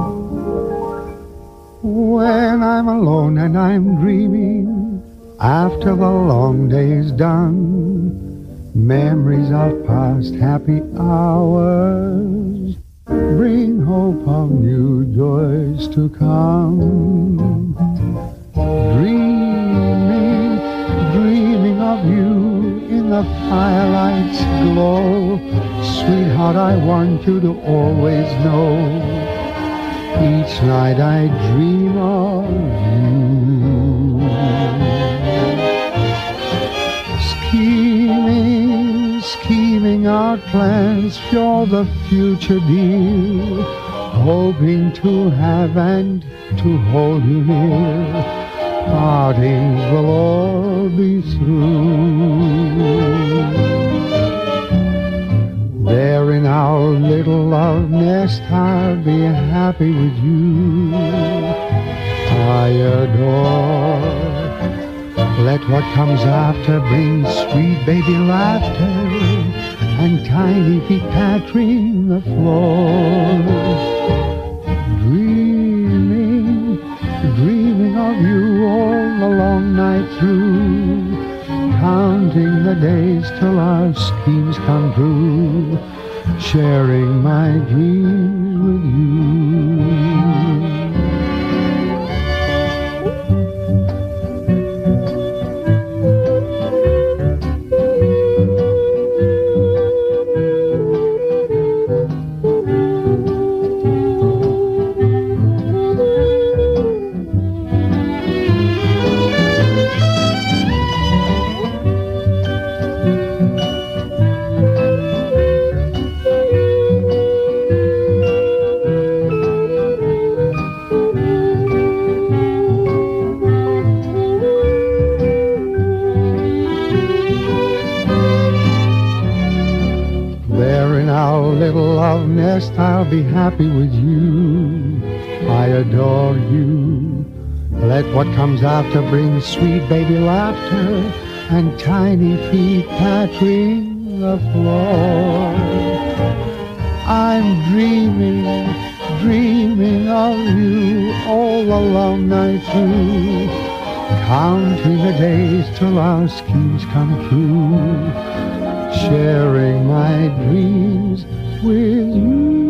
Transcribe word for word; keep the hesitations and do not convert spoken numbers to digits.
When I'm alone and I'm dreaming, after the long day is done, memories of past happy hours bring hope of new joys to come. Dreaming, dreaming of you in the firelight's glow. Sweetheart, I want you to always know, each night I dream of you. Scheming, scheming out plans for the future, dear, hoping to have and to hold you near. Partings will all be through. There in our little love nest I'll be happy with you. I adore. Let what comes after bring sweet baby laughter and tiny feet pattering the floor. Dreaming, dreaming of you all the long night through, counting the days till our schemes come true, sharing my dreams with you. Our little love nest, I'll be happy with you. I adore you. Let what comes after bring sweet baby laughter and tiny feet pattering the floor. I'm dreaming, dreaming of you all the long night through, counting the days till our schemes come true, sharing my dreams with you.